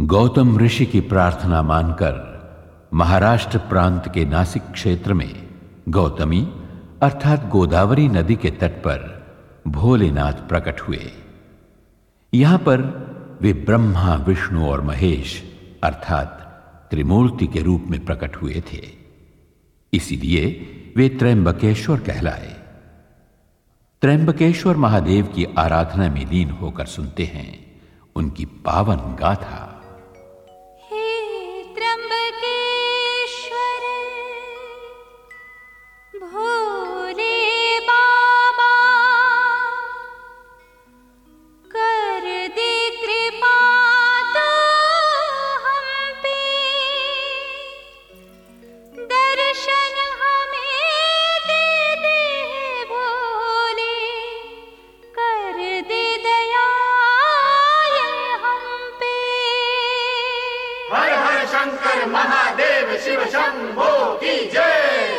गौतम ऋषि की प्रार्थना मानकर महाराष्ट्र प्रांत के नासिक क्षेत्र में गौतमी अर्थात गोदावरी नदी के तट पर भोलेनाथ प्रकट हुए। यहां पर वे ब्रह्मा, विष्णु और महेश अर्थात त्रिमूर्ति के रूप में प्रकट हुए थे। इसीलिए वे त्र्यंबकेश्वर कहलाए। त्र्यंबकेश्वर महादेव की आराधना में लीन होकर सुनते हैं उनकी पावन गाथा। शंकर महादेव शिव शंभो की जय।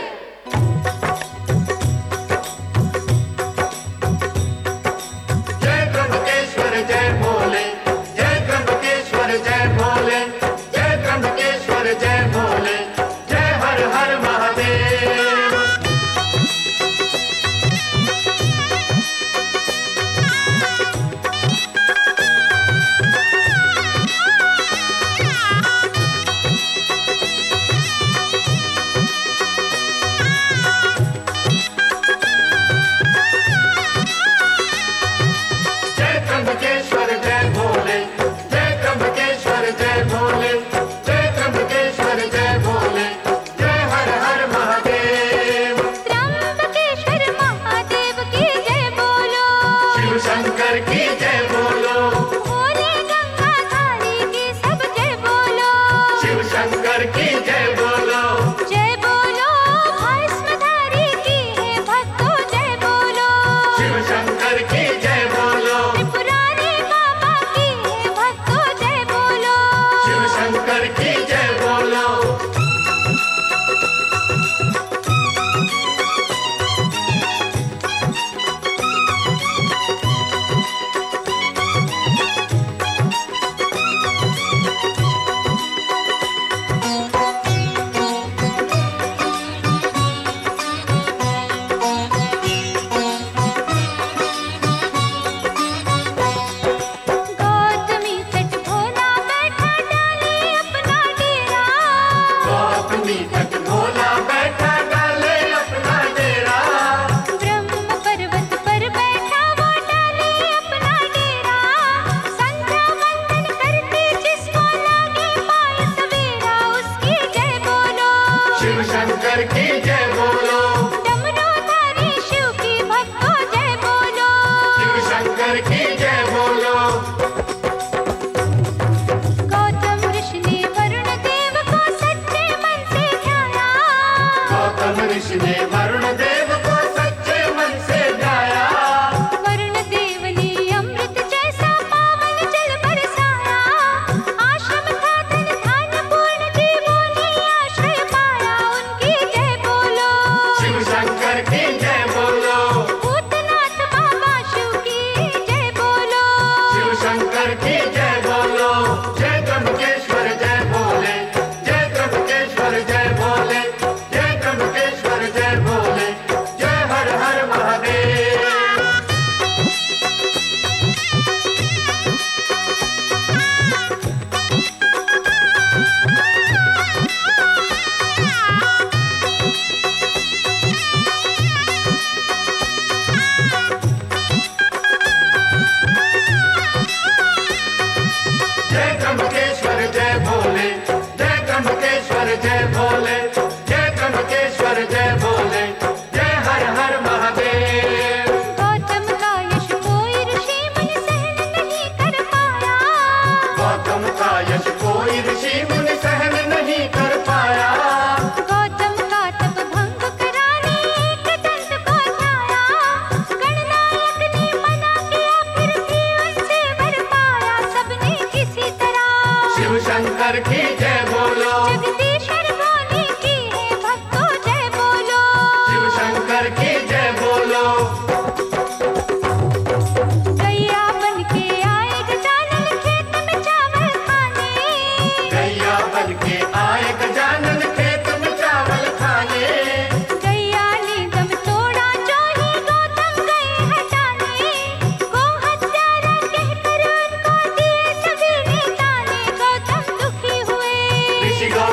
जय त्र्यंबकेश्वर जय भोले, जय त्र्यंबकेश्वर जय भोले, जय त्र्यंबकेश्वर जय भोले, जय हर हर महादेव। गैया बन के आए गजानन खेत में चावल खाने।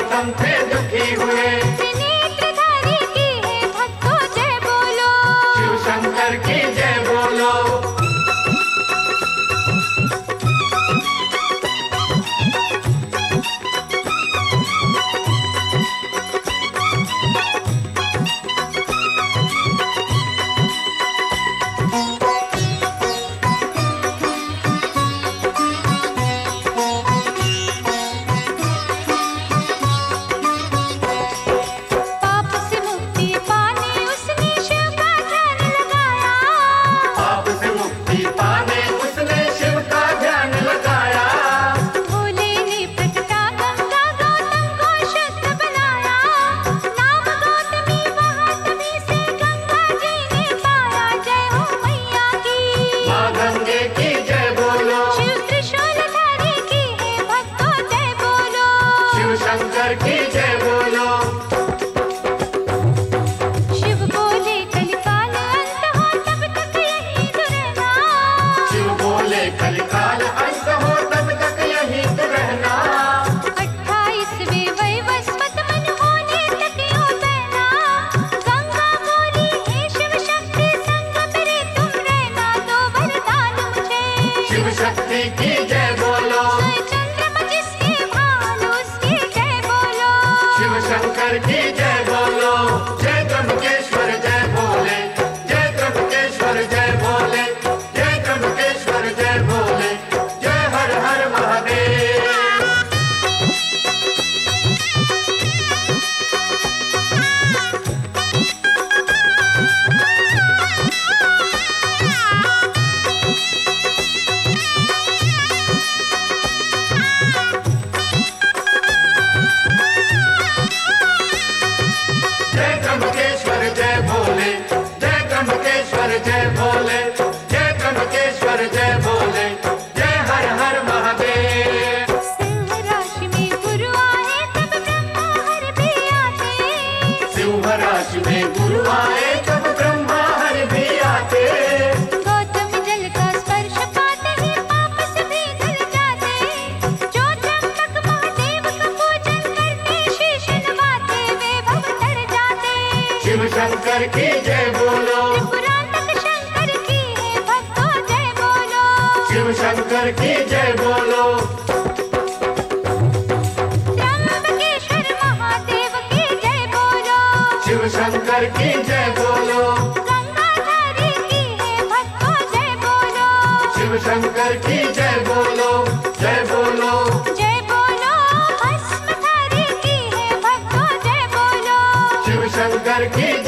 गौतम थे दुखी हुए। त्रिनेत्रधारी की है भक्तों जय बोलो, शिव शंकर की जय बोलो। पाप से मुक्ति पाने उसने शिव का ध्यान लगाया, पाप से मुक्ति पाने उसने शिव का ध्यान लगाया। भोले ने प्रकटा गंगा गौतम को शुद्ध बनाया, नाम गौतमी वहाँ तभी से गंगा जी ने पाया। जय हो मैया की, माँ गंगे की जय बोलो, शिव त्रिशूलधारी की है भक्तों जय बोलो, शिव शंकर की जय बोलो। शिव बोले कलिकाल अंत हो तब तक यहीं तो रहना, शिव बोले कलिकाल अंत हो तब तक यहीं तो रहना। 28वें वैवस्वत मन होने तक यूं बहना, गंगा बोली हे शिव शक्ति संग मेरे तुम रहना, दो वरदान मुझे, शिव शक्ति की जय बोलो, सोए चंद्रमा जिसके भाल उसकी जय बोलो, शिव शंकर की जय बोलो। जय त्र्यंबकेश्वर जय भोले, जय त्र्यंबकेश्वर जय भोले, जय त्र्यंबकेश्वर जय भोले, जय हर हर महादेव। जय त्र्यंबकेश्वर जय भोले, जय त्र्यंबकेश्वर जय भोले, जय त्र्यंबकेश्वर जय भोले, जय हर हर महादेव। सिंह राशि में गुरु आए तब ब्रह्मा हर भी आते, सिंह राशि में गुरु आए तब ब्रह्मा हर भी आते। गौतम जल का स्पर्श पाते ही पाप सभी धुल जाते, जो त्र्यंबक महादेव का पूजन करते शीश नवाते वे भव तर जाते। शिव शंकर की जय बोलो, त्रिपुरांतक शंकर की है भक्तों जय बोलो, शिव शंकर की जय बोलो। त्र्यंबकेश्वर महादेव की जय बोलो, शिव शंकर की जय बोलो, गंगाधारी की है भक्तों जय बोलो, शिव शंकर की जय बोलो, जय बोलो। जय बोलो भस्मधारी की है भक्तों जय बोलो, शिव शंकर की